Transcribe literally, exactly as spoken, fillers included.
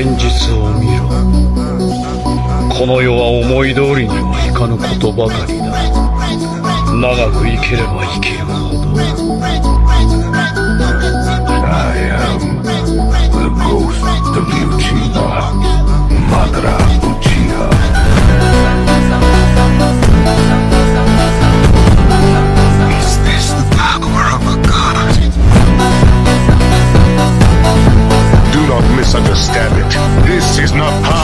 現実を見ろ。この世は思い通りにはいかぬことばかりだ。長く生ければ生きるほど。 I am the ghost of Uchiha Madara Uchiha. Is this the power of a god? Do not misunderstand it. This is not power.